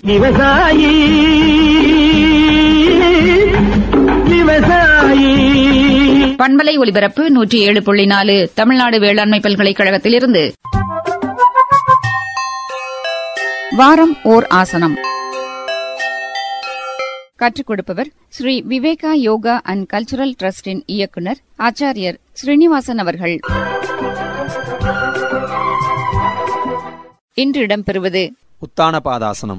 விவசாயி விவசாயி. பண்பலை ஒலிபரப்பு 107.4 தமிழ்நாடு வேளாண்மை பல்கலைக்கழகத்திலிருந்து வாரம் ஓர் ஆசனம். கற்றுக் கொடுப்பவர் Shri Viveka yoga and cultural டிரஸ்டின் இயக்குனர் ஆச்சாரியர் ஸ்ரீனிவாசன் அவர்கள். இன்று இடம்பெறுவது உத்தான பாதாசனம்.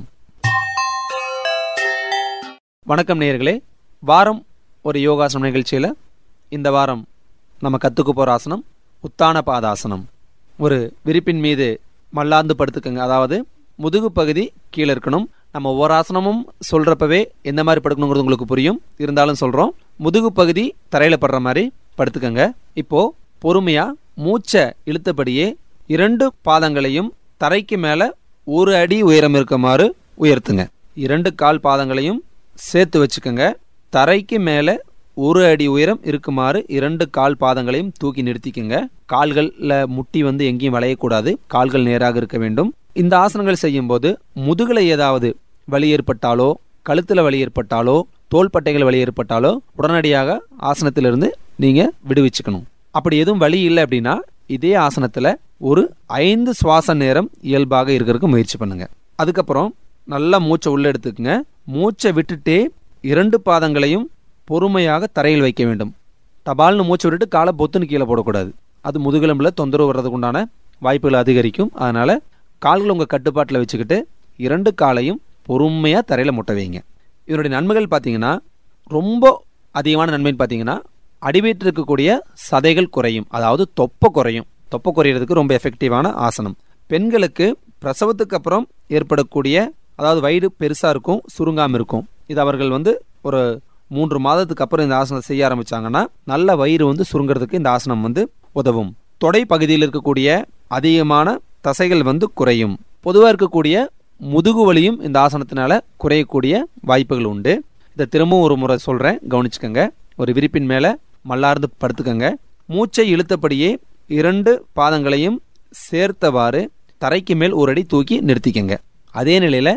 வணக்கம் நேயர்களே, வாரம் ஒரு யோகாசனம் நிகழ்ச்சியில் இந்த வாரம் நம்ம கற்றுக்க போகிற ஆசனம் உத்தான பாதாசனம். ஒரு விரிப்பின் மீது மல்லாந்து படுத்துக்கங்க. அதாவது முதுகு பகுதி கீழே இருக்கணும். நம்ம ஒவ்வொரு ஆசனமும் சொல்கிறப்பவே எந்த மாதிரி படுக்கணுங்கிறது உங்களுக்கு புரியும், இருந்தாலும் சொல்கிறோம். முதுகு பகுதி தரையில் படுற மாதிரி படுத்துக்கங்க. இப்போது பொறுமையாக மூச்சை இழுத்தபடியே 2 பாதங்களையும் தரைக்கு மேலே 1 அடி உயரம் இருக்குமாறு உயர்த்துங்க. 2 கால் பாதங்களையும் சேர்த்து வச்சுக்கோங்க. தரைக்கு மேலே 1 அடி உயரம் இருக்குமாறு 2 கால் பாதங்களையும் தூக்கி நிறுத்திக்கங்க. கால்களில் முட்டி எங்கேயும் வளையக்கூடாது. கால்கள் நேராக இருக்க வேண்டும். இந்த ஆசனங்கள் செய்யும் போது முதுகில் ஏதாவது வலி ஏற்பட்டாலோ, கழுத்தில் வலி ஏற்பட்டாலோ, தோள்பட்டைகள் வலி ஏற்பட்டாலோ உடனடியாக ஆசனத்திலிருந்து நீங்கள் விடுவிச்சுக்கணும். அப்படி எதுவும் வலி இல்லை அப்படின்னா இதே ஆசனத்தில் ஒரு 5 சுவாச நேரம் இயல்பாக இருக்கிறதுக்கு முயற்சி பண்ணுங்க. அதுக்கப்புறம் நல்லா மூச்சை உள்ள எடுத்துக்கங்க. மூச்சை விட்டுட்டே 2 பாதங்களையும் பொறுமையாக தரையில் வைக்க வேண்டும். டபால்னு மூச்சை விட்டுட்டு காலை பொத்துன்னு கீழே போடக்கூடாது. அது முதுகெலும்பில் தொந்தரவு வர்றதுக்கு உண்டான வாய்ப்புகளை அதிகரிக்கும். அதனால் கால்களை உங்கள் கட்டுப்பாட்டில் வச்சுக்கிட்டு 2 காலையும் பொறுமையாக தரையில் முட்டை வைங்க. இதனுடைய நன்மைகள் பார்த்தீங்கன்னா, ரொம்ப அதிகமான நன்மைன்னு பார்த்தீங்கன்னா, அடிவயிற்றில் இருக்கக்கூடிய சதைகள் குறையும். அதாவது தொப்பை குறையும். தொப்பை குறையிறதுக்கு ரொம்ப எஃபெக்டிவான ஆசனம். பெண்களுக்கு பிரசவத்துக்கு அப்புறம் ஏற்படக்கூடிய, அதாவது வயிறு பெருசாக இருக்கும், சுருங்காமல் இருக்கும். இது அவர்கள் ஒரு 3 மாதத்துக்கு அப்புறம் இந்த ஆசனம் செய்ய ஆரம்பித்தாங்கன்னா நல்ல வயிறு சுருங்கிறதுக்கு இந்த ஆசனம் உதவும். தொடை பகுதியில் இருக்கக்கூடிய அதிகமான தசைகள் குறையும். பொதுவாக இருக்கக்கூடிய முதுகு வலியும் இந்த ஆசனத்தினால குறையக்கூடிய வாய்ப்புகள் உண்டு. இதை திரும்பவும் ஒரு முறை சொல்கிறேன், கவனிச்சுக்கோங்க. ஒரு விரிப்பின் மேலே மல்லார்ந்து படுத்துக்கங்க. மூச்சை இழுத்தபடியே 2 பாதங்களையும் சேர்த்தவாறு தரைக்கு மேல் 1 அடி தூக்கி நிறுத்திக்கங்க. அதே நிலையில்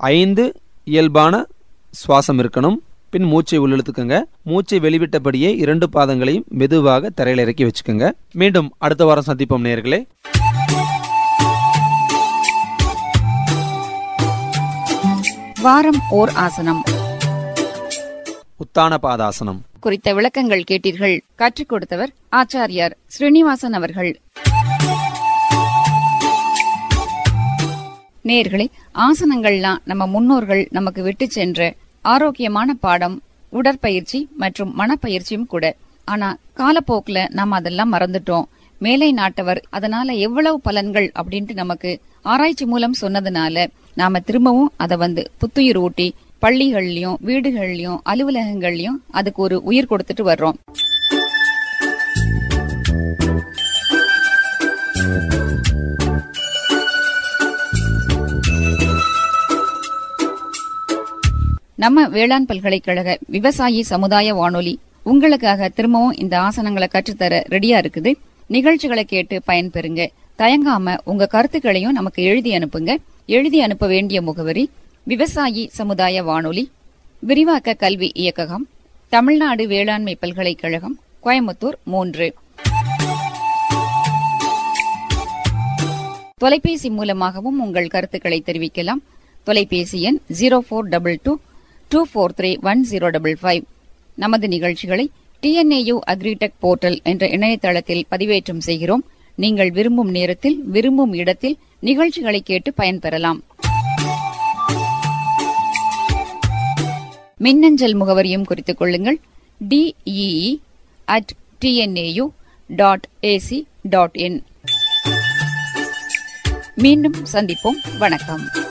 5 இயல்பான சுவாசம் இருக்கணும். பின் மூச்சை உள்ளிழுத்துக்கங்க. மூச்சை வெளிவிட்டபடியே 2 பாதங்களையும் மெதுவாக தரையில் இறக்கி வச்சுக்கோங்க. மீண்டும் அடுத்த வாரம் சந்திப்போம் நேயர்களே. வாரம் ஓர் ஆசனம் உத்தான பாதாசனம் குறித்த விளக்கங்கள் கேட்டீர்கள். கற்றுக் கொடுத்தவர் ஆச்சாரியார் ஸ்ரீனிவாசன் அவர்கள். நேயர்களே, ஆசனங்கள்லாம் நம்ம முன்னோர்கள் நமக்கு விட்டு சென்ற ஆரோக்கியமான பாடம், உடற்பயிற்சி மற்றும் மனப்பயிற்சியும் கூட. ஆனா காலப்போக்குல நாம அதெல்லாம் மறந்துட்டோம். மேலை நாட்டவர் அதனால எவ்வளவு பலன்கள் அப்படின்ட்டு நமக்கு ஆராய்ச்சி மூலம் சொன்னதுனால நாம திரும்பவும் அதை புத்துயிர் ஊட்டி பள்ளிகள்லயும், வீடுகள்லயும், அலுவலகங்கள்லயும் அதுக்கு ஒரு உயிர் கொடுத்துட்டு வர்றோம். நம்ம வேளாண் பல்கலைக்கழக விவசாயி சமுதாய வானொலி உங்களுக்காக திரும்பவும் இந்த ஆசனங்களை கற்றுத்தர ரெடியா இருக்குது. நிகழ்ச்சிகளை கேட்டு பயன்பெறுங்க. தயங்காம உங்க கருத்துக்களையும் நமக்கு எழுதி அனுப்புங்க. எழுதி அனுப்ப வேண்டிய முகவரி: விவசாயி சமுதாய வானொலி, விரிவாக்க கல்வி இயக்ககம், தமிழ்நாடு வேளாண்மை பல்கலைக்கழகம், கோயம்புத்தூர் 3. தொலைபேசி மூலமாகவும் உங்கள் கருத்துக்களை தெரிவிக்கலாம். தொலைபேசி எண் 0422-243-1055. நமது நிகழ்ச்சிகளை TNAU அக்ரிடெக் போர்ட்டல் என்ற இணையதளத்தில் பதிவேற்றம் செய்கிறோம். நீங்கள் விரும்பும் நேரத்தில், விரும்பும் இடத்தில் நிகழ்ச்சிகளை கேட்டு பயன்பெறலாம். மின்னஞ்சல் முகவரியும் குறித்துக் கொள்ளுங்கள்: dee@tnau.ac.in. மீண்டும் சந்திப்போம். வணக்கம்.